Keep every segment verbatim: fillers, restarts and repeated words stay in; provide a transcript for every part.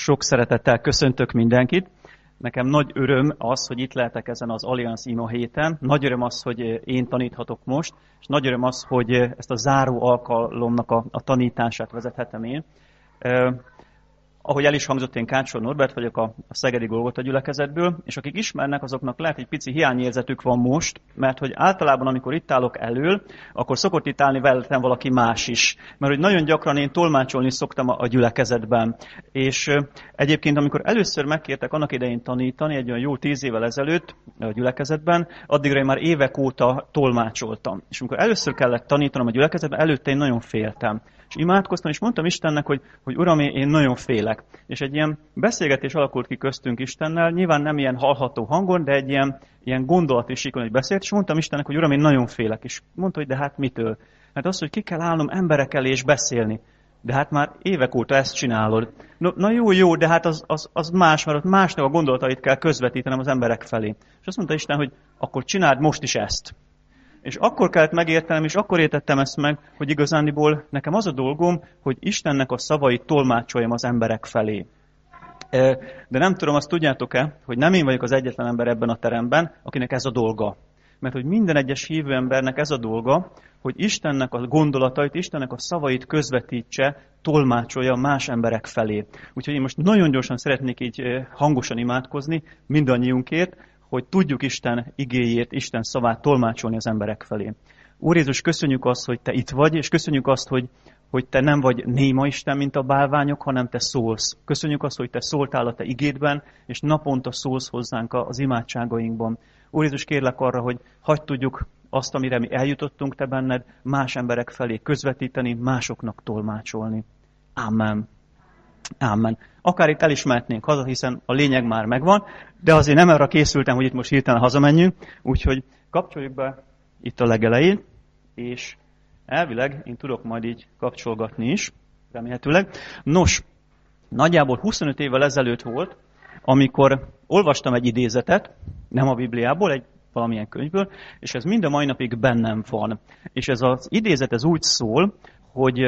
Sok szeretettel köszöntök mindenkit. Nekem nagy öröm az, hogy itt lehetek ezen az Allianz Ima héten. Nagy öröm az, hogy én taníthatok most, és nagy öröm az, hogy ezt a záró alkalomnak a, a tanítását vezethetem én. Eh, ahogy el is hangzott, én Kácsor Norbert vagyok a, a Szegedi Golgota gyülekezetből, és akik ismernek, azoknak lehet egy pici hiányérzetük van most, mert hogy általában, amikor itt állok elől, akkor szokott itt állni velem valaki más is. Mert hogy nagyon gyakran én tolmácsolni szoktam a, a gyülekezetben. És ö, egyébként, amikor először megkértek annak idején tanítani, egy olyan jó tíz évvel ezelőtt a gyülekezetben, addigra én már évek óta tolmácsoltam. És amikor először kellett tanítanom a gyülekezetben, előtte én nagyon féltem. És imádkoztam, és mondtam Istennek, hogy, hogy Uram, én nagyon félek. És egy ilyen beszélgetés alakult ki köztünk Istennel, nyilván nem ilyen hallható hangon, de egy ilyen, ilyen gondolati síkon egy beszélt, és mondtam Istennek, hogy Uram, én nagyon félek. És mondta, hogy de hát mitől? Hát az, hogy ki kell állnom emberek elé és beszélni. De hát már évek óta ezt csinálod. No, na jó, jó, de hát az, az, az más, mert ott másnak a gondolatait kell közvetítenem az emberek felé. És azt mondta Isten, hogy akkor csináld most is ezt. És akkor kellett megértenem, és akkor értettem ezt meg, hogy igazándiból nekem az a dolgom, hogy Istennek a szavait tolmácsoljam az emberek felé. De nem tudom, azt tudjátok-e, hogy nem én vagyok az egyetlen ember ebben a teremben, akinek ez a dolga. Mert hogy minden egyes hívő embernek ez a dolga, hogy Istennek a gondolatait, Istennek a szavait közvetítse, tolmácsolja más emberek felé. Úgyhogy én most nagyon gyorsan szeretnék így hangosan imádkozni mindannyiunkért, hogy tudjuk Isten igéjét, Isten szavát tolmácsolni az emberek felé. Úr Jézus, köszönjük azt, hogy Te itt vagy, és köszönjük azt, hogy, hogy Te nem vagy néma Isten, mint a bálványok, hanem Te szólsz. Köszönjük azt, hogy Te szóltál a Te igédben, és naponta szólsz hozzánk az imádságainkban. Úr Jézus, kérlek arra, hogy hagyd tudjuk azt, amire mi eljutottunk Te benned, más emberek felé közvetíteni, másoknak tolmácsolni. Amen. Amen. Akár itt el is mehetnénk haza, hiszen a lényeg már megvan, de azért nem arra készültem, hogy itt most hirtelen hazamenjünk, úgyhogy kapcsoljuk be itt a legelején, és elvileg én tudok majd így kapcsolgatni is, remélhetőleg. Nos, nagyjából huszonöt évvel ezelőtt volt, amikor olvastam egy idézetet, nem a Bibliából, egy valamilyen könyvből, és ez mind a mai napig bennem van. És ez az idézet ez úgy szól, hogy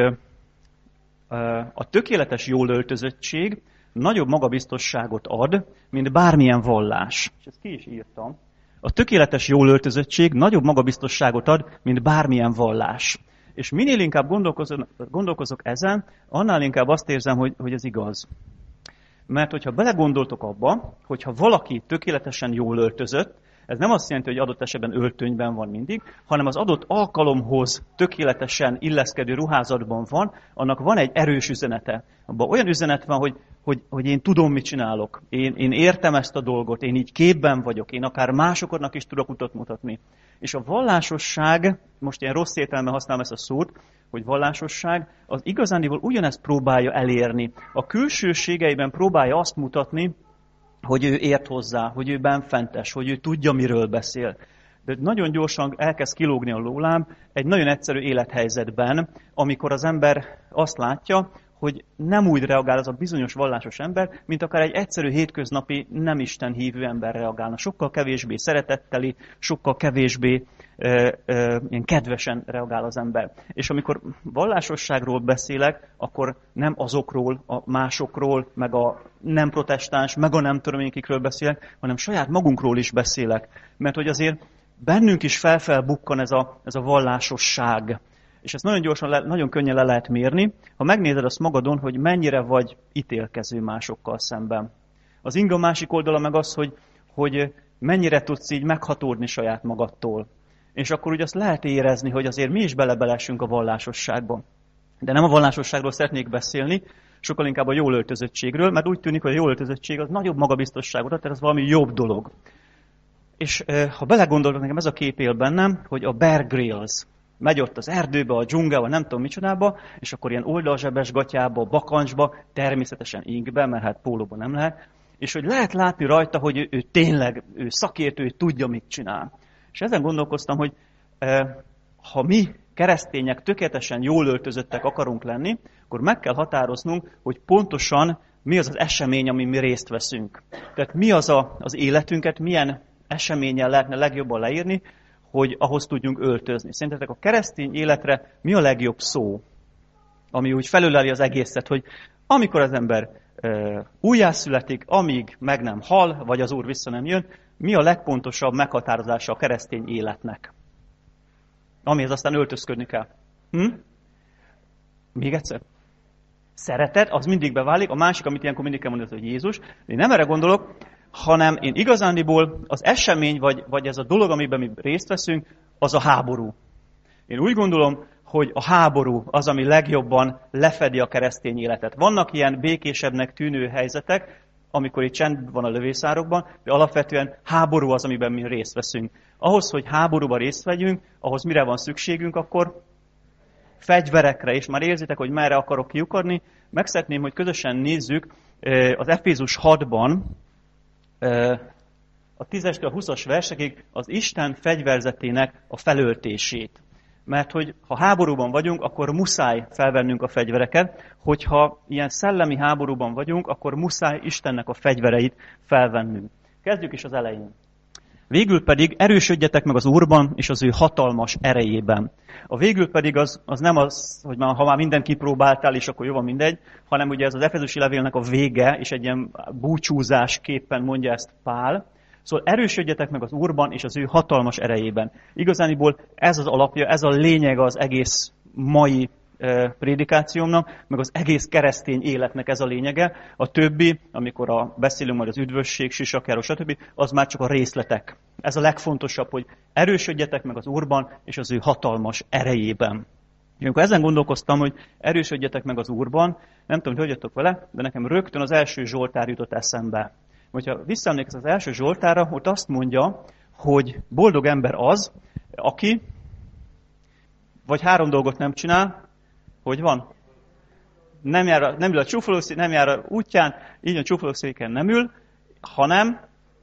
a tökéletes jól öltözöttség nagyobb magabiztosságot ad, mint bármilyen vallás. És ezt ki is írtam. A tökéletes jól öltözöttség nagyobb magabiztosságot ad, mint bármilyen vallás. És minél inkább gondolkozok, gondolkozok ezen, annál inkább azt érzem, hogy, hogy ez igaz. Mert hogyha belegondoltok abba, hogyha valaki tökéletesen jól öltözött, ez nem azt jelenti, hogy adott esetben öltönyben van mindig, hanem az adott alkalomhoz tökéletesen illeszkedő ruházatban van, annak van egy erős üzenete. Abban olyan üzenet van, hogy, hogy, hogy én tudom, mit csinálok. Én, én értem ezt a dolgot, én így képben vagyok, én akár másoknak is tudok utat mutatni. És a vallásosság, most ilyen rossz értelemben használom ezt a szót, hogy vallásosság, az igazándiból ugyanezt próbálja elérni. A külsőségeiben próbálja azt mutatni, hogy ő ért hozzá, hogy ő benfentes, hogy ő tudja, miről beszél. De nagyon gyorsan elkezd kilógni a lólám egy nagyon egyszerű élethelyzetben, amikor az ember azt látja, hogy nem úgy reagál az a bizonyos vallásos ember, mint akár egy egyszerű hétköznapi nem Isten hívő ember reagálna. Sokkal kevésbé szeretetteli, sokkal kevésbé ö, ö, ilyen kedvesen reagál az ember. És amikor vallásosságról beszélek, akkor nem azokról, a másokról, meg a nem protestáns, meg a nem tudom én kikről beszélek, hanem saját magunkról is beszélek. Mert hogy azért bennünk is felfel bukkan ez a, ez a vallásosság. És ezt nagyon gyorsan, le, nagyon könnyen le lehet mérni, ha megnézed azt magadon, hogy mennyire vagy ítélkező másokkal szemben. Az inga másik oldala meg az, hogy, hogy mennyire tudsz így meghatódni saját magadtól. És akkor ugye azt lehet érezni, hogy azért mi is belebelessünk a vallásosságba. De nem a vallásosságról szeretnék beszélni, sokkal inkább a jól öltözöttségről, mert úgy tűnik, hogy a jól öltözöttség az nagyobb magabiztosságot ad, tehát ez valami jobb dolog. És ha belegondolok, nekem ez a kép él bennem, hogy a Bear Grylls megy ott az erdőbe, a dzsungelbe, nem tudom micsodába, és akkor ilyen oldalzsebes gatyába, bakancsba, természetesen inkbe, mert hát pólóban nem lehet, és hogy lehet látni rajta, hogy ő, ő tényleg, ő szakértő, ő tudja, mit csinál. És ezen gondolkoztam, hogy e, ha mi keresztények tökéletesen jól öltözöttek akarunk lenni, akkor meg kell határoznunk, hogy pontosan mi az az esemény, amin mi részt veszünk. Tehát mi az a, az életünket, milyen eseménnyel lehetne legjobban leírni, hogy ahhoz tudjunk öltözni. Szerintetek a keresztény életre mi a legjobb szó, ami úgy felöleli az egészet, hogy amikor az ember újjászületik, amíg meg nem hal, vagy az Úr vissza nem jön, mi a legpontosabb meghatározása a keresztény életnek? Amihez aztán öltözködni kell. Hm? Még egyszer. Szeretet, az mindig beválik. A másik, amit ilyenkor mindig kell mondani, hogy Jézus. Én nem erre gondolok, hanem én igazándiból az esemény, vagy, vagy ez a dolog, amiben mi részt veszünk, az a háború. Én úgy gondolom, hogy a háború az, ami legjobban lefedi a keresztény életet. Vannak ilyen békésebbnek tűnő helyzetek, amikor itt csend van a lövészárokban, de alapvetően háború az, amiben mi részt veszünk. Ahhoz, hogy háborúban részt vegyünk, ahhoz mire van szükségünk, akkor fegyverekre, és már érzitek, hogy merre akarok kiukadni. Meg szeretném, hogy közösen nézzük az Efézus hatban, a tízestől a huszas versekig az Isten fegyverzetének a felöltését. Mert hogy ha háborúban vagyunk, akkor muszáj felvennünk a fegyvereket, hogyha ilyen szellemi háborúban vagyunk, akkor muszáj Istennek a fegyvereit felvennünk. Kezdjük is az elején. Végül pedig erősödjetek meg az Úrban és az ő hatalmas erejében. A végül pedig az, az nem az, hogy már, ha már mindent kipróbáltál, és akkor jó van mindegy, hanem ugye ez az Efezusi levélnek a vége, és egy ilyen búcsúzásképpen mondja ezt Pál. Szóval erősödjetek meg az Úrban és az ő hatalmas erejében. Igazániból ez az alapja, ez a lényeg az egész mai e, prédikációmnak, meg az egész keresztény életnek ez a lényege. A többi, amikor a, beszélünk majd az üdvösség, sisakjáról, stb., az már csak a részletek. Ez a legfontosabb, hogy erősödjetek meg az Úrban és az ő hatalmas erejében. Amikor ezen gondolkoztam, hogy erősödjetek meg az Úrban, nem tudom, hogy hogyatok vele, de nekem rögtön az első Zsoltár jutott eszembe. Hogyha visszaemlékezz az első Zsoltárra, ott azt mondja, hogy boldog ember az, aki vagy három dolgot nem csinál, hogy van? Nem, jár a, nem ül a csúfolószéken, nem jár a útján, így a csúfolószéken nem ül, hanem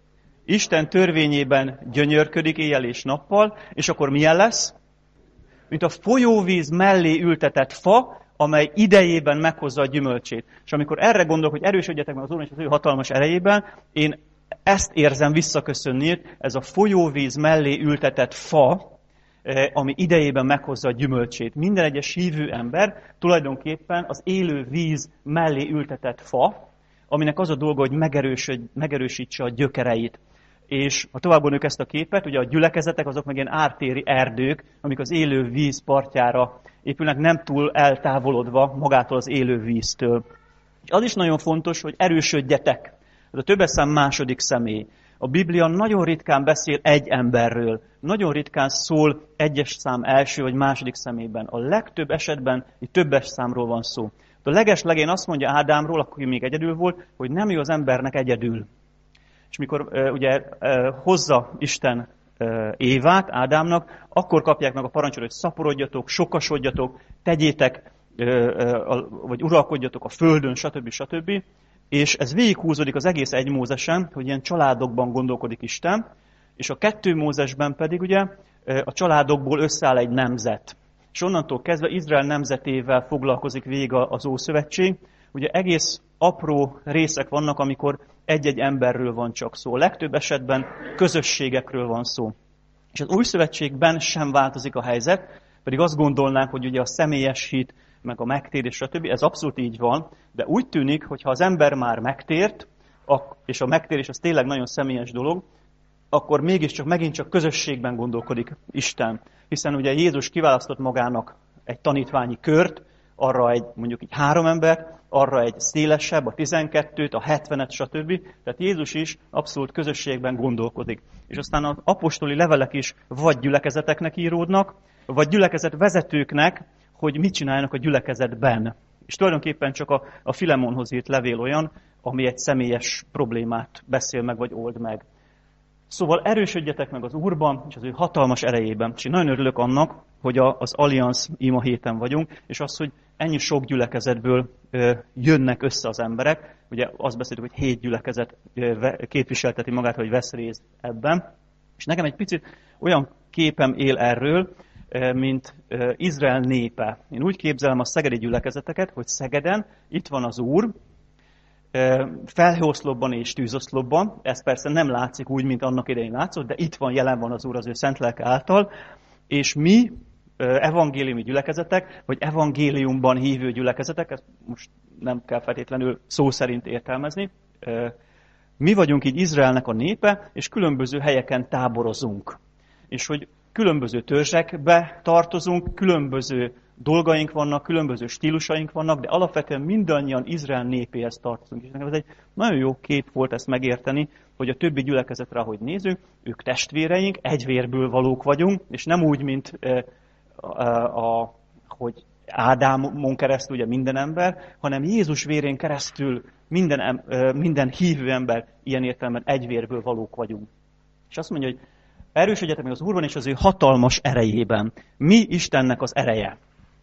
Isten törvényében gyönyörködik éjjel és nappal, és akkor milyen lesz? Mint a folyóvíz mellé ültetett fa, amely idejében meghozza a gyümölcsét. És amikor erre gondolok, hogy erősödjetek meg az Úrban és az ő hatalmas erejében, én ezt érzem visszaköszönni, ez a folyóvíz mellé ültetett fa, ami idejében meghozza a gyümölcsét. Minden egyes hívő ember tulajdonképpen az élő víz mellé ültetett fa, aminek az a dolga, hogy megerősítse a gyökereit. És ha tovább gondoljuk ezt a képet, ugye a gyülekezetek azok meg ilyen ártéri erdők, amik az élő víz partjára épülnek, nem túl eltávolodva magától az élő víztől. És az is nagyon fontos, hogy erősödjetek. Ez a többes szám második személy. A Biblia nagyon ritkán beszél egy emberről. Nagyon ritkán szól egyes szám első vagy második személyben. A legtöbb esetben itt többes számról van szó. A legeslegén azt mondja Ádámról, aki még egyedül volt, hogy nem ő az embernek egyedül. És mikor uh, ugye uh, hozza Isten uh, Évát Ádámnak, akkor kapják meg a parancsot, hogy szaporodjatok, sokasodjatok, tegyétek, uh, uh, vagy uralkodjatok a földön, stb. stb. És ez végighúzódik az egész egy Mózesen, hogy ilyen családokban gondolkodik Isten, és a kettő Mózesben pedig ugye uh, a családokból összeáll egy nemzet. És onnantól kezdve Izrael nemzetével foglalkozik végig az Ószövetség. Ugye egész apró részek vannak, amikor egy-egy emberről van csak szó. Legtöbb esetben közösségekről van szó. És az Új Szövetségben sem változik a helyzet, pedig azt gondolnánk, hogy ugye a személyes hit, meg a megtérés, stb. Ez abszolút így van, de úgy tűnik, hogy ha az ember már megtért, és a megtérés az tényleg nagyon személyes dolog, akkor mégiscsak megint csak közösségben gondolkodik Isten. Hiszen ugye Jézus kiválasztott magának egy tanítványi kört, arra egy mondjuk így három embert, arra egy szélesebb, a tizenkettőt, a hetvenet, stb. Tehát Jézus is abszolút közösségben gondolkodik. És aztán az apostoli levelek is vagy gyülekezeteknek íródnak, vagy gyülekezet vezetőknek, hogy mit csináljanak a gyülekezetben. És tulajdonképpen csak a, a Filemonhoz írt levél olyan, ami egy személyes problémát beszél meg, vagy old meg. Szóval erősödjetek meg az Úrban, és az ő hatalmas erejében. És én nagyon örülök annak, hogy a, az Allianz ima héten vagyunk, és az, hogy ennyi sok gyülekezetből ö, jönnek össze az emberek. Ugye azt beszéltük, hogy hét gyülekezet ö, képviselteti magát, hogy vesz részt ebben. És nekem egy picit olyan képem él erről, ö, mint ö, Izrael népe. Én úgy képzelem a szegedi gyülekezeteket, hogy Szegeden itt van az Úr, felhőoszlopban és tűzoszlopban. Ez persze nem látszik úgy, mint annak idején látszott, de itt van, jelen van az Úr az ő szent lelke által, és mi evangéliumi gyülekezetek, vagy evangéliumban hívő gyülekezetek, ezt most nem kell feltétlenül szó szerint értelmezni. Mi vagyunk így Izraelnek a népe, és különböző helyeken táborozunk. És hogy különböző törzsekbe tartozunk, különböző dolgaink vannak, különböző stílusaink vannak, de alapvetően mindannyian Izrael népéhez tartozunk. És nekem ez egy nagyon jó kép volt ezt megérteni, hogy a többi gyülekezetre, ahogy nézünk, ők testvéreink, egy vérből valók vagyunk, és nem úgy, mint a, a, a, hogy Ádámon keresztül ugye minden ember, hanem Jézus vérén keresztül minden, minden hívő ember ilyen értelemben egy vérből valók vagyunk. És azt mondja, hogy erősödjetek meg az Úrban és az ő hatalmas erejében. Mi Istennek az ereje?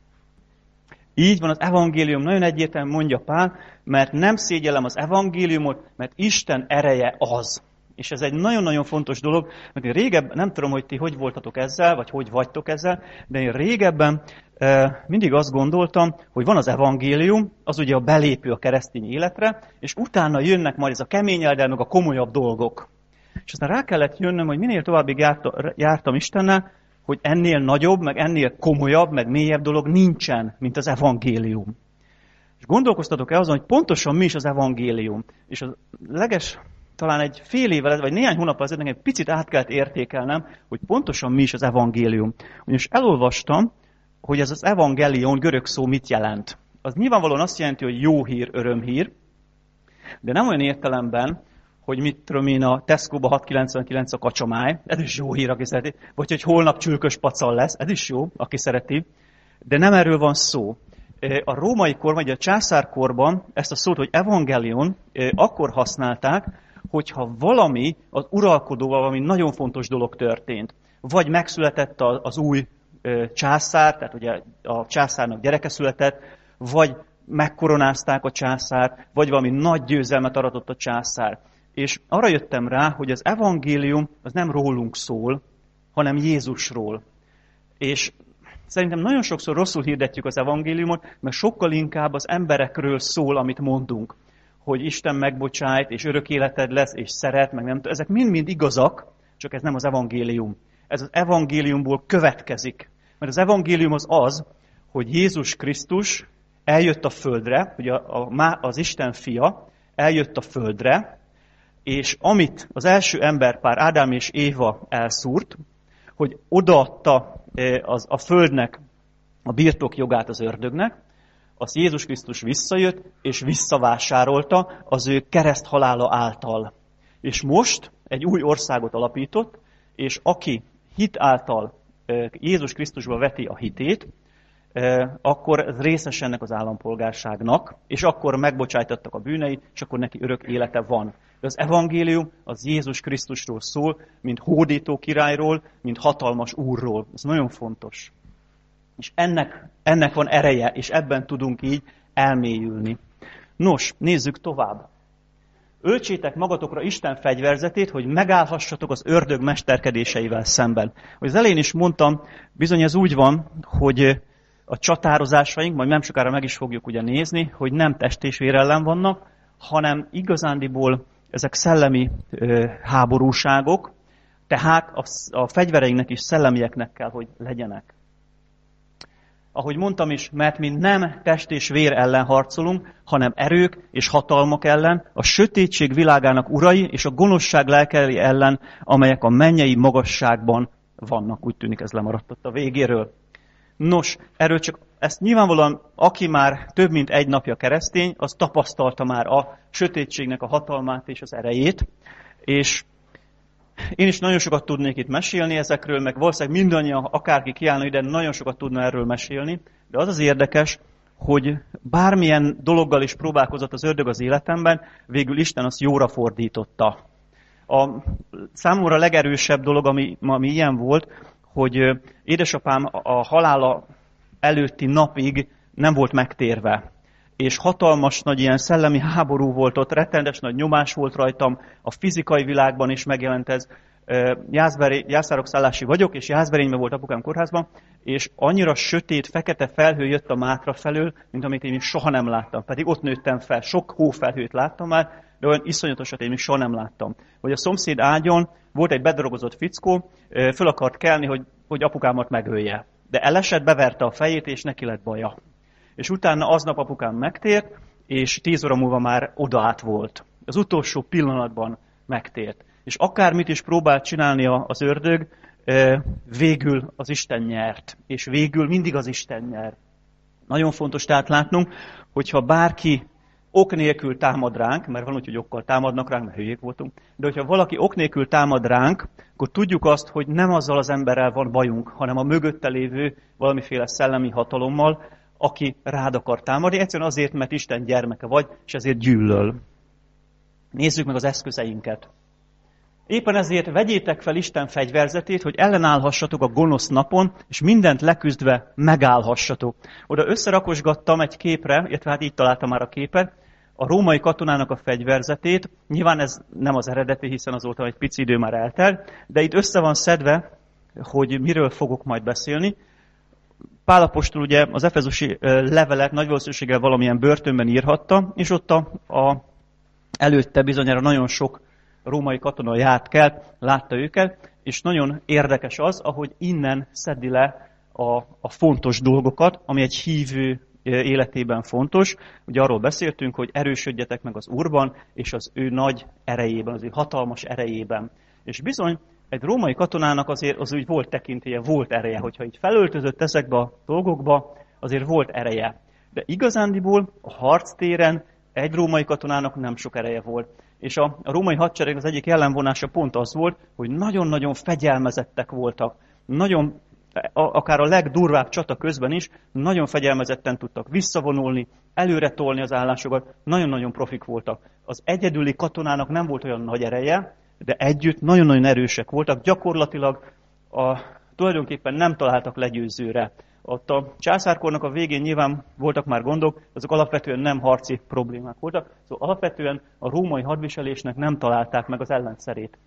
Így van, az evangélium nagyon egyértelműen mondja Pál, mert nem szégyellem az evangéliumot, mert Isten ereje az. És ez egy nagyon-nagyon fontos dolog, mert én régebben, nem tudom, hogy ti hogy voltatok ezzel, vagy hogy vagytok ezzel, de én régebben e, mindig azt gondoltam, hogy van az evangélium, az ugye a belépő a keresztény életre, és utána jönnek majd ez a keményeldel, meg a komolyabb dolgok. És aztán rá kellett jönnöm, hogy minél továbbig járta, jártam Istennel, hogy ennél nagyobb, meg ennél komolyabb, meg mélyebb dolog nincsen, mint az evangélium. És gondolkoztatok-e azon, hogy pontosan mi is az evangélium? És a leges, talán egy fél évvel, vagy néhány hónap azért nekem egy picit át kellett értékelnem, hogy pontosan mi is az evangélium. Ugyanis elolvastam, hogy ez az evangelion görög szó mit jelent. Az nyilvánvalóan azt jelenti, hogy jó hír, örömhír, de nem olyan értelemben, hogy mit tudom én, a Tesco-ba hat kilencvenkilenc a kacsamáj, ez is jó hír, aki szereti, vagy hogy holnap csülkös pacal lesz, ez is jó, aki szereti, de nem erről van szó. A római kor, vagy a császárkorban ezt a szót, hogy evangelion, akkor használták, hogyha valami az uralkodóval valami nagyon fontos dolog történt. Vagy megszületett az új császár, tehát ugye a császárnak gyereke született, vagy megkoronázták a császárt, vagy valami nagy győzelmet aratott a császár. És arra jöttem rá, hogy az evangélium az nem rólunk szól, hanem Jézusról. És szerintem nagyon sokszor rosszul hirdetjük az evangéliumot, mert sokkal inkább az emberekről szól, amit mondunk. Hogy Isten megbocsájt, és örök életed lesz, és szeret, meg nem tudom. Ezek mind-mind igazak, csak ez nem az evangélium. Ez az evangéliumból következik. Mert az evangélium az az, hogy Jézus Krisztus eljött a földre, ugye az Isten fia eljött a földre, és amit az első emberpár, Ádám és Éva elszúrt, hogy odaadta az, a földnek a birtokjogát az ördögnek, az Jézus Krisztus visszajött, és visszavásárolta az ő kereszthalála által. És most egy új országot alapított, és aki hit által Jézus Krisztusba veti a hitét, akkor részes ennek az állampolgárságnak, és akkor megbocsájtottak a bűnei, és akkor neki örök élete van. De az evangélium az Jézus Krisztusról szól, mint hódító királyról, mint hatalmas úrról. Ez nagyon fontos. És ennek, ennek van ereje, és ebben tudunk így elmélyülni. Nos, nézzük tovább. Öltsétek magatokra Isten fegyverzetét, hogy megállhassatok az ördög mesterkedéseivel szemben. Hogy az elején is mondtam, bizony ez úgy van, hogy a csatározásaink, majd nem sokára meg is fogjuk ugye nézni, hogy nem test és vér ellen vannak, hanem igazándiból ezek szellemi ö, háborúságok, tehát a, a fegyvereinknek is szellemieknek kell, hogy legyenek. Ahogy mondtam is, mert mi nem test és vér ellen harcolunk, hanem erők és hatalmak ellen, a sötétség világának urai és a gonoszság lelkei ellen, amelyek a mennyei magasságban vannak. Úgy tűnik, ez lemaradt ott a végéről. Nos, erről csak ezt nyilvánvalóan, aki már több mint egy napja keresztény, az tapasztalta már a sötétségnek a hatalmát és az erejét, és én is nagyon sokat tudnék itt mesélni ezekről, meg valószínűleg mindannyian, akárki kiállna ide, nagyon sokat tudna erről mesélni, de az az érdekes, hogy bármilyen dologgal is próbálkozott az ördög az életemben, végül Isten azt jóra fordította. A számomra legerősebb dolog, ami, ami ilyen volt, hogy édesapám a halála előtti napig nem volt megtérve. És hatalmas nagy ilyen szellemi háború volt ott, rettenetes nagy nyomás volt rajtam, a fizikai világban is megjelent ez. Jászberé, szállási vagyok, és Jászberényben volt apukám kórházban, és annyira sötét, fekete felhő jött a Mátra felől, mint amit én soha nem láttam. Pedig ott nőttem fel, sok hófelhőt láttam már, de olyan iszonyatosat én még soha nem láttam. Hogy a szomszéd ágyon volt egy bedrogozott fickó, föl akart kelni, hogy, hogy apukámat megölje. De elesett, beverte a fejét, és neki lett baja. És utána aznap apukám megtért, és tíz óra múlva már odaát volt. Az utolsó pillanatban megtért. És akármit is próbált csinálni az ördög, végül az Isten nyert. És végül mindig az Isten nyer. Nagyon fontos tehát látnunk, hogyha bárki ok nélkül támad ránk, mert van úgy, hogy okkal támadnak ránk, mert hülyék voltunk, de hogyha valaki ok nélkül támad ránk, akkor tudjuk azt, hogy nem azzal az emberrel van bajunk, hanem a mögötte lévő valamiféle szellemi hatalommal, aki rád akar támadni, egyszerűen azért, mert Isten gyermeke vagy, és ezért gyűlöl. Nézzük meg az eszközeinket. Éppen ezért vegyétek fel Isten fegyverzetét, hogy ellenállhassatok a gonosz napon, és mindent leküzdve megállhassatok. Oda összerakosgattam egy képre, illetve hát így találtam már a képet, a római katonának a fegyverzetét. Nyilván ez nem az eredeti, hiszen azóta egy pici idő már eltelt, de itt össze van szedve, hogy miről fogok majd beszélni. Pál apostol ugye az efezusi levelet nagy valószínűséggel valamilyen börtönben írhatta, és ott a, a előtte bizonyára nagyon sok római katona járt kelt, látta őket, és nagyon érdekes az, ahogy innen szedi le a, a fontos dolgokat, ami egy hívő életében fontos. Ugye arról beszéltünk, hogy erősödjetek meg az Úrban, és az ő nagy erejében, az ő hatalmas erejében. És bizony, egy római katonának azért az úgy volt tekintélye, volt ereje, hogyha így felöltözött ezekbe a dolgokba, azért volt ereje. De igazándiból a harctéren egy római katonának nem sok ereje volt. És a, a római hadsereg az egyik ellenvonása pont az volt, hogy nagyon-nagyon fegyelmezettek voltak. Nagyon, a, akár a legdurvább csata közben is, nagyon fegyelmezetten tudtak visszavonulni, előre tolni az állásokat, nagyon-nagyon profik voltak. Az egyedüli katonának nem volt olyan nagy ereje, de együtt nagyon-nagyon erősek voltak. Gyakorlatilag a, tulajdonképpen nem találtak legyőzőre. Ott a császárkornak a végén nyilván voltak már gondok, azok alapvetően nem harci problémák voltak, szóval alapvetően a római hadviselésnek nem találták meg az ellenszerét.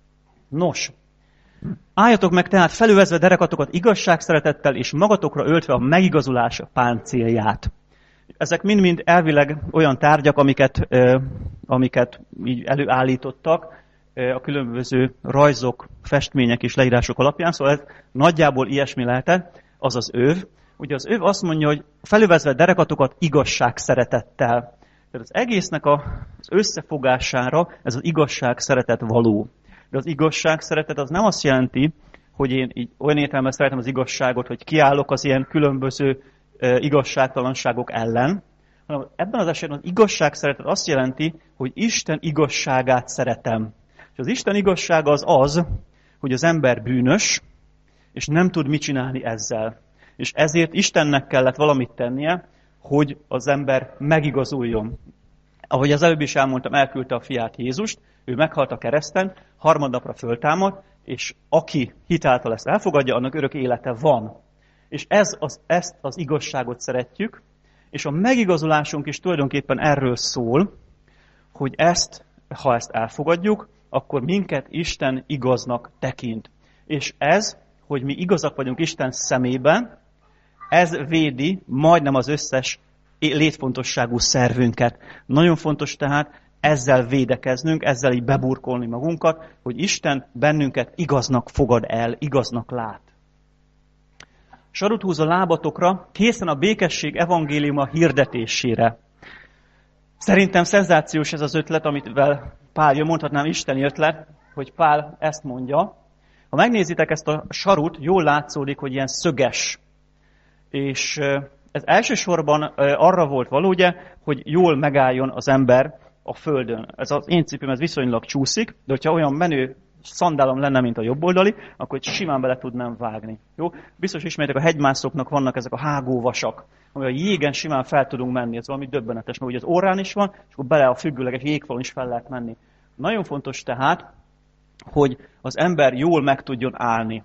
Nos, álljatok meg tehát felövezve derekatokat igazságszeretettel, és magatokra öltve a megigazulás páncélját. Ezek mind-mind elvileg olyan tárgyak, amiket, eh, amiket így előállítottak eh, a különböző rajzok, festmények és leírások alapján, szóval ez nagyjából ilyesmi lehetett. Az az öv. Ugye az öv azt mondja, hogy felövezve derekatokat igazság szeretettel. Tehát az egésznek a, az összefogására ez az igazság szeretet való. De az igazság szeretet az nem azt jelenti, hogy én így olyan értelemben szeretem az igazságot, hogy kiállok az ilyen különböző e, igazságtalanságok ellen, hanem ebben az esetben az igazság szeretet azt jelenti, hogy Isten igazságát szeretem. És az Isten igazsága az az, hogy az ember bűnös, és nem tud mit csinálni ezzel. És ezért Istennek kellett valamit tennie, hogy az ember megigazuljon. Ahogy az előbb is elmondtam, elküldte a fiát Jézust, ő meghalt a kereszten, harmadnapra föltámad, és aki hitáltal ezt elfogadja, annak örök élete van. És ez az, ezt az igazságot szeretjük, és a megigazulásunk is tulajdonképpen erről szól, hogy ezt, ha ezt elfogadjuk, akkor minket Isten igaznak tekint. És ez, hogy mi igazak vagyunk Isten szemében, ez védi majdnem az összes létfontosságú szervünket. Nagyon fontos tehát ezzel védekeznünk, ezzel így beburkolni magunkat, hogy Isten bennünket igaznak fogad el, igaznak lát. Sarut húz a lábatokra, készen a békesség evangéliuma hirdetésére. Szerintem szenzációs ez az ötlet, amit Pál jön, mondhatnám isteni ötlet, hogy Pál ezt mondja. Ha megnézitek ezt a sarut, jól látszódik, hogy ilyen szöges. És ez elsősorban arra volt való, ugye, hogy jól megálljon az ember a földön. Ez az én cipőm, ez viszonylag csúszik, de hogyha olyan menő szandálom lenne, mint a jobboldali, akkor simán bele tudnám vágni. Jó? Biztos ismeritek, a hegymászóknak vannak ezek a hágóvasak, ami a jégen simán fel tudunk menni. Ez valami döbbenetes, mert ugye az órán is van, és akkor bele a függőleges jégfalon is fel lehet menni. Nagyon fontos tehát, hogy az ember jól meg tudjon állni.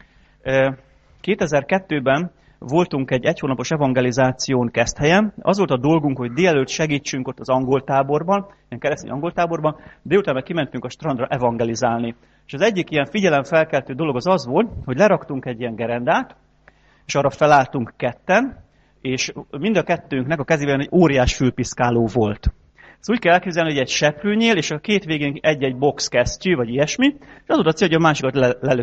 kétezer-kettőben voltunk egy egyhónapos evangelizáción Keszthelyen. Az volt a dolgunk, hogy délelőtt segítsünk ott az angol táborban, ilyen keresztény angol táborban, délután meg kimentünk a strandra evangelizálni. És az egyik ilyen figyelemfelkeltő dolog az az volt, hogy leraktunk egy ilyen gerendát, és arra felálltunk ketten, és mind a kettőnknek a kezében egy óriás fülpiszkáló volt. Ezt úgy kell elképzelni, hogy egy seprűnyél, és a két végén egy-egy box kesztyű, vagy ilyesmi, és az volt a cél, hogy a másikat le- lelökjük.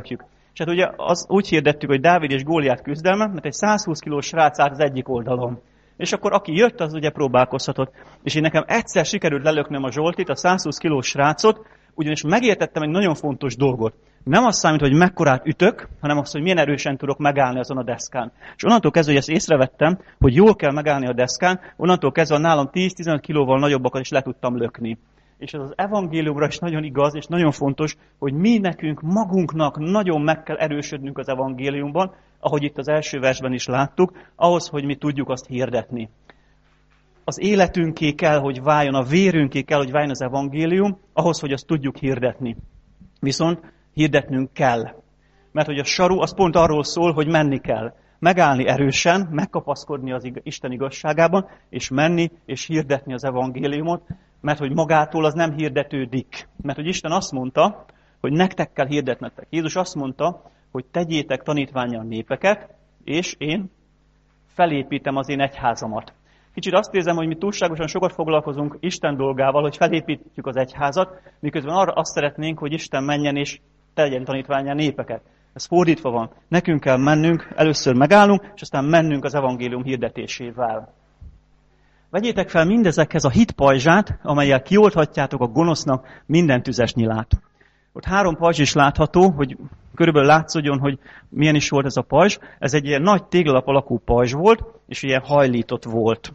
És hát ugye az, úgy hirdettük, hogy Dávid és Góliát küzdelme, mert egy százhúsz kilós srác állt az egyik oldalon. És akkor aki jött, az ugye próbálkozhatott. És én nekem egyszer sikerült lelöknöm a Zsoltit, a százhúsz kilós srácot, ugyanis megértettem egy nagyon fontos dolgot. Nem az számít, hogy mekkorát ütök, hanem az, hogy milyen erősen tudok megállni azon a deszkán. És onnantól kezdve, hogy ezt észrevettem, hogy jól kell megállni a deszkán, onnantól kezdve nálam tíz-tizenöt kilóval nagyobbakat is le tudtam lökni. És ez az evangéliumra is nagyon igaz, és nagyon fontos, hogy mi nekünk magunknak nagyon meg kell erősödnünk az evangéliumban, ahogy itt az első versben is láttuk, ahhoz, hogy mi tudjuk azt hirdetni. Az életünké kell, hogy váljon, a vérünké kell, hogy váljon az evangélium, ahhoz, hogy azt tudjuk hirdetni. Viszont hirdetnünk kell. Mert hogy a saru az pont arról szól, hogy menni kell. Megállni erősen, megkapaszkodni az Isten igazságában, és menni és hirdetni az evangéliumot, mert hogy magától az nem hirdetődik. Mert hogy Isten azt mondta, hogy nektek kell hirdetnetek. Jézus azt mondta, hogy tegyétek tanítvánnyá a népeket, és én felépítem az én egyházamat. Kicsit azt érzem, hogy mi túlságosan sokat foglalkozunk Isten dolgával, hogy felépítjük az egyházat, miközben arra azt szeretnénk, hogy Isten menjen és tegyen tanítvánnyá népeket. Ez fordítva van. Nekünk kell mennünk, először megállunk, és aztán mennünk az evangélium hirdetésével. Vegyétek fel mindezekhez a hit pajzsát, amellyel kiolthatjátok a gonosznak minden tüzes nyilát. Ott három pajzs is látható, hogy körülbelül látszódjon, hogy milyen is volt ez a pajzs. Ez egy ilyen nagy téglalap alakú pajzs volt, és ilyen hajlított volt.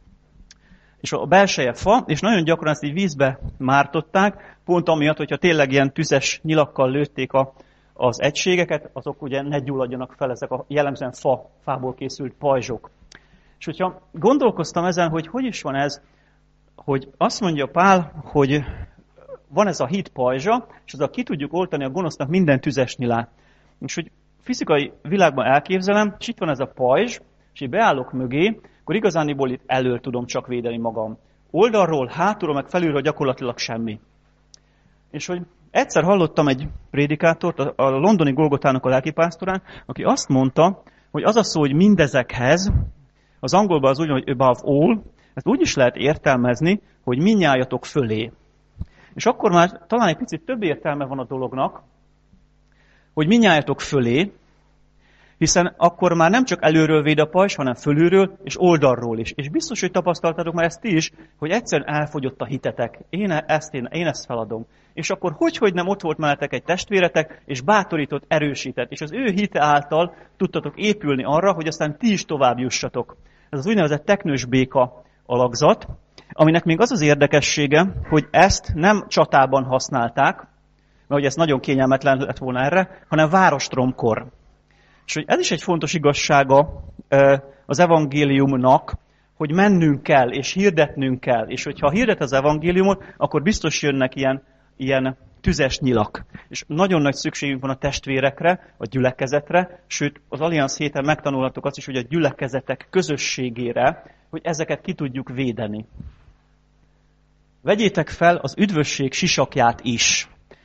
És a belseje fa, és nagyon gyakran ezt így vízbe mártották, pont amiatt, hogyha tényleg ilyen tüzes nyilakkal lőtték a, az egységeket, azok ugye ne gyulladjanak fel, ezek a jellemzően fa, fából készült pajzsok. És hogyha gondolkoztam ezen, hogy hogy is van ez, hogy azt mondja Pál, hogy van ez a hit pajzsa, és azzal ki tudjuk oltani a gonosznak minden tüzes nyilát. És hogy fizikai világban elképzelem, és itt van ez a pajzs, és így beállok mögé, akkor igazániból itt elől tudom csak védeni magam. Oldalról, hátulról, meg felülről gyakorlatilag semmi. És hogy egyszer hallottam egy prédikátort, a londoni Golgotának a lelkipásztorán, aki azt mondta, hogy az a szó, hogy mindezekhez, az angolban az úgy, hogy above all, ezt úgy is lehet értelmezni, hogy mindnyájatok fölé. És akkor már talán egy picit több értelme van a dolognak, hogy mindnyájatok fölé, hiszen akkor már nem csak előről véd a pajzs, hanem fölülről és oldalról is. És biztos, hogy tapasztaltatok már ezt ti is, hogy egyszerűen elfogyott a hitetek. Én ezt, én, én ezt feladom. És akkor hogy, hogy nem ott volt mellettek egy testvéretek, és bátorított, erősített. És az ő hite által tudtatok épülni arra, hogy aztán ti is tovább jussatok. Ez az úgynevezett teknős béka alakzat, aminek még az az érdekessége, hogy ezt nem csatában használták, mert hogy ez nagyon kényelmetlen lett volna erre, hanem várostromkor. És hogy ez is egy fontos igazsága az evangéliumnak, hogy mennünk kell, és hirdetnünk kell. És hogyha hirdet az evangéliumot, akkor biztos jönnek ilyen, ilyen tüzes nyilak. És nagyon nagy szükségünk van a testvérekre, a gyülekezetre, sőt, az Allianz héten megtanulhattuk azt is, hogy a gyülekezetek közösségére, hogy ezeket ki tudjuk védeni. Vegyétek fel az üdvösség sisakját is.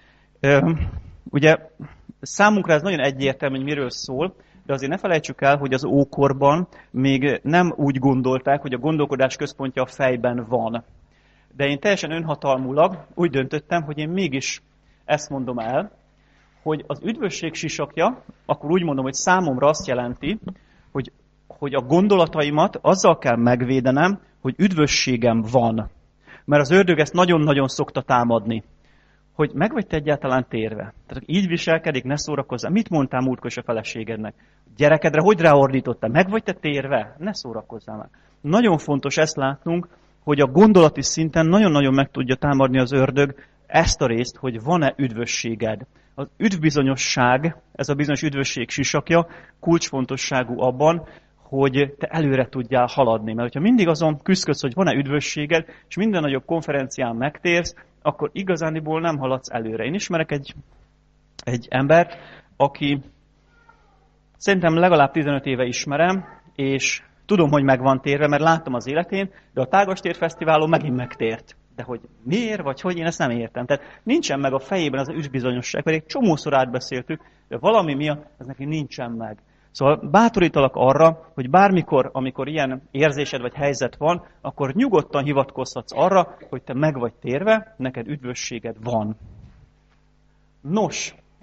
Ugye számunkra ez nagyon egyértelmű, hogy miről szól, de azért ne felejtsük el, hogy az ókorban még nem úgy gondolták, hogy a gondolkodás központja a fejben van. De én teljesen önhatalmulag úgy döntöttem, hogy én mégis ezt mondom el, hogy az üdvösség sisakja, akkor úgy mondom, hogy számomra azt jelenti, hogy, hogy a gondolataimat azzal kell megvédenem, hogy üdvösségem van. Mert az ördög ezt nagyon-nagyon szokta támadni. Hogy meg vagy te egyáltalán térve. Tehát így viselkedik, ne szórakozzál. Mit mondtál múltkor a feleségednek? Gyerekedre hogy ráordítottál? Meg vagy te térve? Ne szórakozzál már. Nagyon fontos ezt látnunk, hogy a gondolati szinten nagyon-nagyon meg tudja támadni az ördög ezt a részt, hogy van-e üdvösséged. Az üdvbizonyosság, ez a bizonyos üdvösség sisakja kulcsfontosságú abban, hogy te előre tudjál haladni. Mert hogyha mindig azon küzdködsz, hogy van-e üdvösséged, és minden nagyobb konferencián megtérsz, akkor igazániból nem haladsz előre. Én ismerek egy, egy embert, aki szerintem legalább tizenöt éve ismerem, és tudom, hogy meg van térve, mert láttam az életén, de a Tágastér Fesztiválon megint megtért. De hogy miért, vagy hogy, én ezt nem értem. Tehát nincsen meg a fejében az üdvbizonyosság, pedig csomószor átbeszéltük, de valami miatt ez neki nincsen meg. Szóval bátorítalak arra, hogy bármikor, amikor ilyen érzésed vagy helyzet van, akkor nyugodtan hivatkozhatsz arra, hogy te meg vagy térve, neked üdvösséged van. Nos,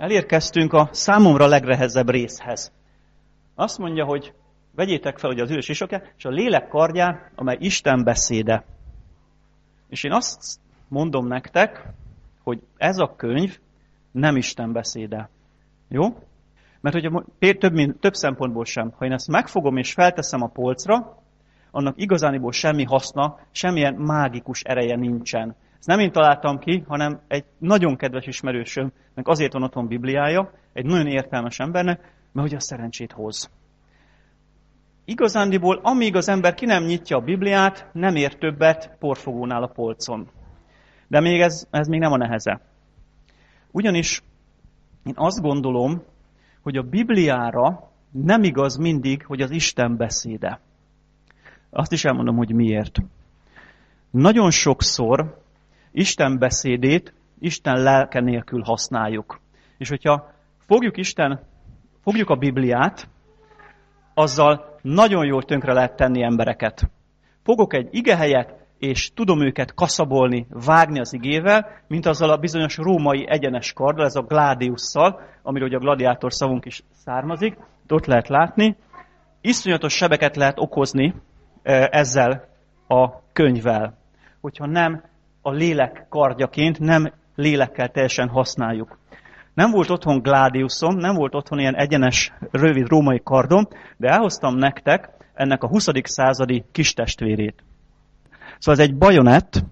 elérkeztünk a számomra legnehezebb részhez. Azt mondja, hogy vegyétek fel, hogy az ülés isakját, és a lélek kardján, amely Isten beszéde. És én azt mondom nektek, hogy ez a könyv nem Isten beszéde. Jó? Mert hogy több, mint, több szempontból sem. Ha én ezt megfogom és felteszem a polcra, annak igazániból semmi haszna, semmilyen mágikus ereje nincsen. Ezt nem én találtam ki, hanem egy nagyon kedves ismerősöm, meg azért van otthon Bibliája, egy nagyon értelmes embernek, mert hogy a szerencsét hoz. Igazándiból, amíg az ember ki nem nyitja a Bibliát, nem ér többet porfogónál a polcon. De még ez, ez még nem a neheze. Ugyanis én azt gondolom, hogy a Bibliára nem igaz mindig, hogy az Isten beszéde. Azt is elmondom, hogy miért. Nagyon sokszor Isten beszédét Isten lelke nélkül használjuk. És hogyha fogjuk Isten, fogjuk a Bibliát, azzal nagyon jól tönkre lehet tenni embereket. Fogok egy igehelyet, és tudom őket kaszabolni, vágni az igével, mint azzal a bizonyos római egyenes karddal, ez a gladiusszal, amiről ugye a gladiátor szavunk is származik, ott lehet látni. Iszonyatos sebeket lehet okozni ezzel a könyvvel, hogyha nem a lélek kardjaként, nem lélekkel teljesen használjuk. Nem volt otthon gladiuszom, nem volt otthon ilyen egyenes, rövid római kardom, de elhoztam nektek ennek a huszadik századi kistestvérét. Szóval ez egy bajonett.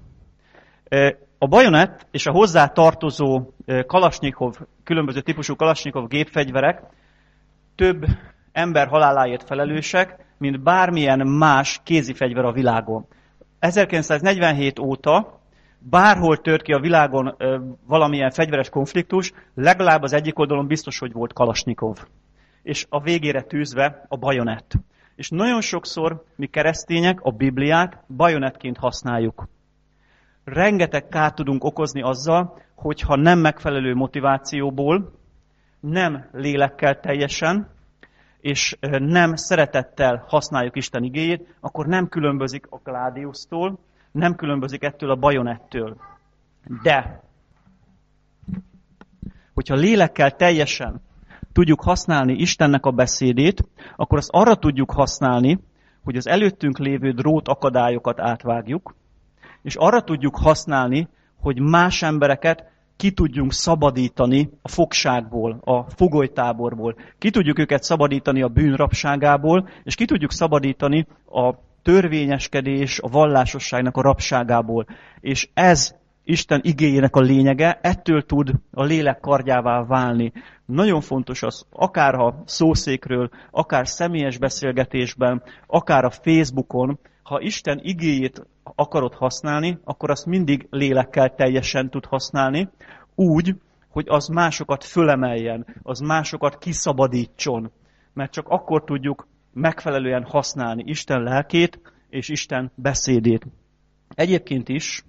A bajonett és a hozzá tartozó kalasnyikov, különböző típusú kalasnyikov gépfegyverek több ember haláláért felelősek, mint bármilyen más kézifegyver a világon. ezerkilencszáznegyvenhét óta bárhol tört ki a világon valamilyen fegyveres konfliktus, legalább az egyik oldalon biztos, hogy volt kalasnyikov. És a végére tűzve a bajonett. És nagyon sokszor mi keresztények a Bibliát bajonettként használjuk. Rengeteg kárt tudunk okozni azzal, hogyha nem megfelelő motivációból, nem lélekkel teljesen, és nem szeretettel használjuk Isten igéjét, akkor nem különbözik a gládiusztól, nem különbözik ettől a bajonettől. De, hogyha lélekkel teljesen tudjuk használni Istennek a beszédét, akkor azt arra tudjuk használni, hogy az előttünk lévő drót akadályokat átvágjuk, és arra tudjuk használni, hogy más embereket ki tudjunk szabadítani a fogságból, a fogolytáborból. Ki tudjuk őket szabadítani a bűnrabságából, és ki tudjuk szabadítani a törvényeskedés, a vallásosságnak a rabságából. És ez Isten igéjének a lényege, ettől tud a lélek kardjává válni. Nagyon fontos az, akár a szószékről, akár személyes beszélgetésben, akár a Facebookon, ha Isten igéjét akarod használni, akkor azt mindig lélekkel teljesen tud használni, úgy, hogy az másokat fölemeljen, az másokat kiszabadítson. Mert csak akkor tudjuk megfelelően használni Isten lelkét és Isten beszédét. Egyébként is,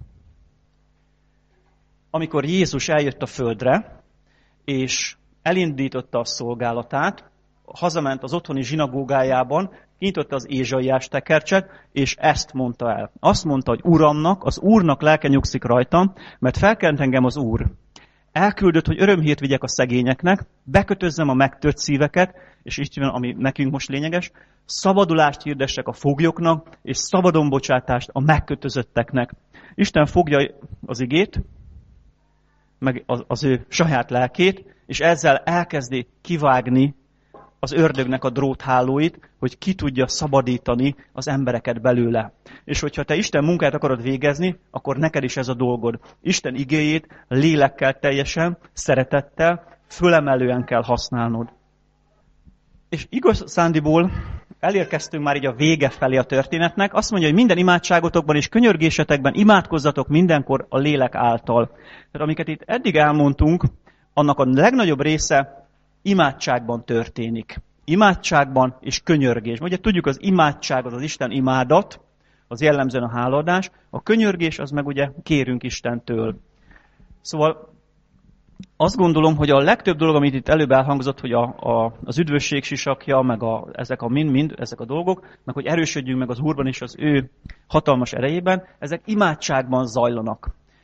amikor Jézus eljött a földre, és elindította a szolgálatát, hazament az otthoni zsinagógájában, kinyitotta az Ézsaiás tekercset, és ezt mondta el. Azt mondta, hogy Uramnak, az Úrnak lelke nyugszik rajtam, mert felkent engem az Úr. Elküldött, hogy örömhírt vigyek a szegényeknek, bekötözzem a megtört szíveket, és így van, ami nekünk most lényeges, szabadulást hirdessek a foglyoknak, és szabadonbocsátást a megkötözötteknek. Isten fogja az igét, meg az, az ő saját lelkét, és ezzel elkezdi kivágni az ördögnek a dróthálóit, hogy ki tudja szabadítani az embereket belőle. És hogyha te Isten munkát akarod végezni, akkor neked is ez a dolgod. Isten igéjét lélekkel teljesen, szeretettel, fölemelően kell használnod. És igazándiból elérkeztünk már így a vége felé a történetnek. Azt mondja, hogy minden imádságotokban és könyörgésetekben imádkozzatok mindenkor a lélek által. Tehát amiket itt eddig elmondtunk, annak a legnagyobb része imádságban történik. Imádságban és könyörgésben. Ugye tudjuk, az imádság az az Isten imádat, az jellemzően a hálaadás, a könyörgés az meg ugye kérünk Istentől. Szóval azt gondolom, hogy a legtöbb dolog, amit itt előbb elhangzott, hogy a, a, az üdvösség sisakja, meg a, ezek a mind-mind, ezek a dolgok, meg hogy erősödjünk meg az Úrban és az ő hatalmas erejében, ezek imádságban zajlanak.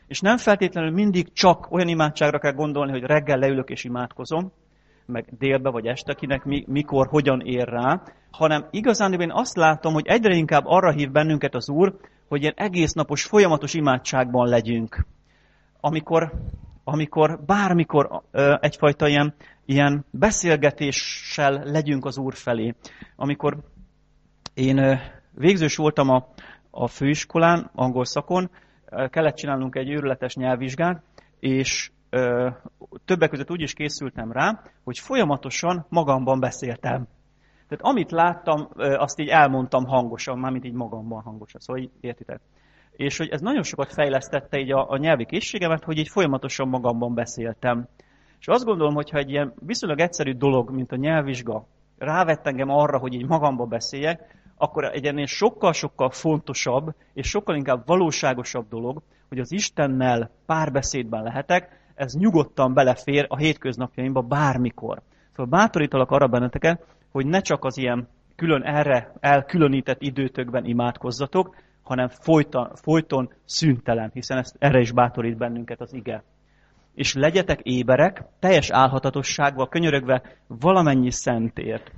És nem feltétlenül mindig csak olyan imádságra kell gondolni, hogy reggel leülök és imádkozom, meg délbe vagy este, kinek mi, mikor, hogyan ér rá, hanem igazán én azt látom, hogy egyre inkább arra hív bennünket az Úr, hogy ilyen egésznapos, folyamatos imádságban legyünk. Amikor, amikor bármikor ö, egyfajta ilyen, ilyen beszélgetéssel legyünk az Úr felé. Amikor én ö, végzős voltam a, a főiskolán, angol szakon, ö, kellett csinálnunk egy őrületes nyelvvizsgát, és ö, többek között úgy is készültem rá, hogy folyamatosan magamban beszéltem. Tehát amit láttam, ö, azt így elmondtam hangosan, mármint így magamban hangosan, szóval így értitek. És hogy ez nagyon sokat fejlesztette így a, a nyelvi készségemet, hogy így folyamatosan magamban beszéltem. És azt gondolom, hogy ha egy ilyen viszonylag egyszerű dolog, mint a nyelvvizsga, rávett engem arra, hogy így magamban beszéljek, akkor egy ennél sokkal-sokkal fontosabb, és sokkal inkább valóságosabb dolog, hogy az Istennel párbeszédben lehetek, ez nyugodtan belefér a hétköznapjaimba bármikor. Szóval bátorítalak arra benneteket, hogy ne csak az ilyen külön erre elkülönített időtökben imádkozzatok, hanem folyton, folyton szüntelen, hiszen ezt, erre is bátorít bennünket az ige. És legyetek éberek, teljes álhatatossággal, könyörögve valamennyi szentért.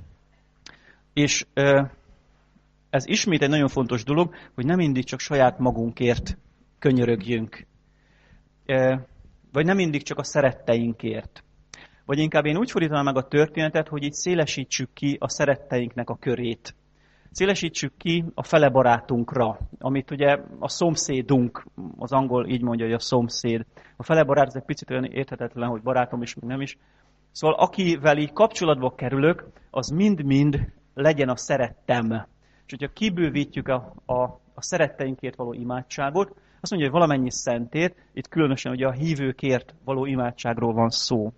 És ö, ez ismét egy nagyon fontos dolog, hogy nem mindig csak saját magunkért könyörögjünk. Ö, vagy nem mindig csak a szeretteinkért. Vagy inkább én úgy fordítanám meg a történetet, hogy így szélesítsük ki a szeretteinknek a körét. Szélesítsük ki a fele barátunkra, amit ugye a szomszédunk, az angol így mondja, hogy a szomszéd. A fele barát, ez egy picit olyan érthetetlen, hogy barátom is, meg nem is. Szóval akivel így kapcsolatba kerülök, az mind-mind legyen a szerettem. És hogyha kibővítjük a, a, a szeretteinkért való imádságot, azt mondja, hogy valamennyi szentért, itt különösen ugye a hívőkért való imádságról van szó.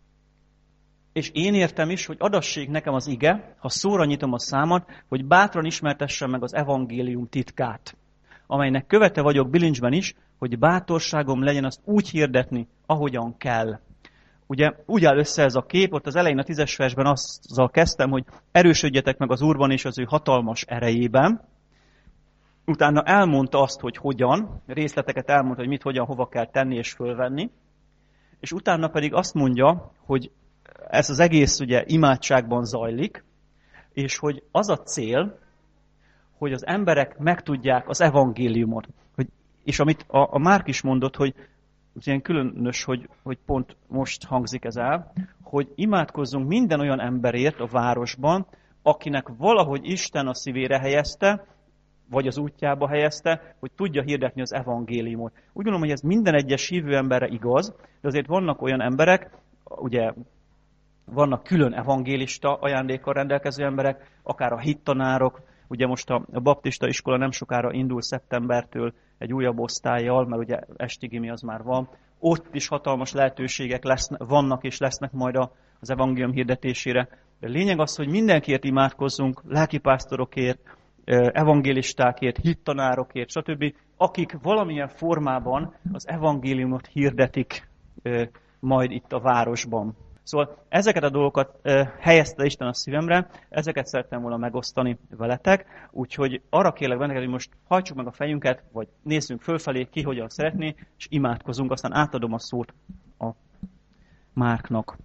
És én értem is, hogy adassék nekem az ige, ha szóra nyitom a számat, hogy bátran ismertessem meg az evangélium titkát, amelynek követe vagyok bilincsben is, hogy bátorságom legyen azt úgy hirdetni, ahogyan kell. Ugye úgy áll össze ez a kép, ott az elején a tízes versben azzal kezdtem, hogy erősödjetek meg az Úrban és az ő hatalmas erejében. Utána elmondta azt, hogy hogyan, részleteket elmondta, hogy mit, hogyan, hova kell tenni és fölvenni. És utána pedig azt mondja, hogy ez az egész ugye imádságban zajlik, és hogy az a cél, hogy az emberek megtudják az evangéliumot. Hogy, és amit a, a Márk is mondott, hogy ez ilyen különös, hogy, hogy pont most hangzik ez el, hogy imádkozzunk minden olyan emberért a városban, akinek valahogy Isten a szívére helyezte, vagy az útjába helyezte, hogy tudja hirdetni az evangéliumot. Úgy gondolom, hogy ez minden egyes hívő emberre igaz, de azért vannak olyan emberek, ugye vannak külön evangélista ajándékkal rendelkező emberek, akár a hittanárok, ugye most a baptista iskola nem sokára indul szeptembertől egy újabb osztályjal, mert ugye esti gimi az már van. Ott is hatalmas lehetőségek lesznek, vannak és lesznek majd az evangélium hirdetésére. De lényeg az, hogy mindenkiért imádkozzunk, lelkipásztorokért, evangélistákért, hittanárokért, stb., akik valamilyen formában az evangéliumot hirdetik majd itt a városban. Szóval ezeket a dolgokat helyezte Isten a szívemre, ezeket szerettem volna megosztani veletek, úgyhogy arra kérlek benneket, hogy most hajtsuk meg a fejünket, vagy nézzünk fölfelé, ki hogyan szeretné, és imádkozunk, aztán átadom a szót a Márknak.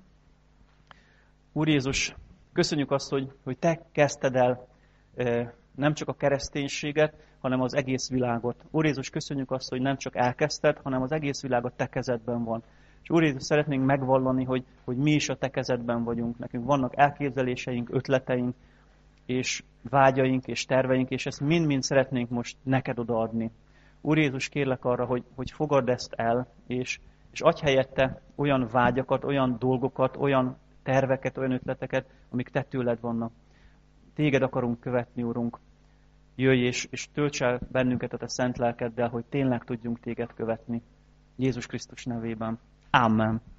Úr Jézus, köszönjük azt, hogy, hogy Te kezdted el nem csak a kereszténységet, hanem az egész világot. Úr Jézus, köszönjük azt, hogy nem csak elkezdted, hanem az egész világ a Te kezedben van. És Úr Jézus, szeretnénk megvallani, hogy, hogy mi is a Te kezedben vagyunk. Nekünk vannak elképzeléseink, ötleteink, és vágyaink, és terveink, és ezt mind-mind szeretnénk most neked odaadni. Úr Jézus, kérlek arra, hogy, hogy fogadd ezt el, és, és adj helyette olyan vágyakat, olyan dolgokat, olyan terveket, olyan ötleteket, amik Te tőled vannak. Téged akarunk követni, Urunk. Jöjj és, és tölts el bennünket a Te szent lelkeddel, hogy tényleg tudjunk Téged követni. Jézus Krisztus nevében. Amen.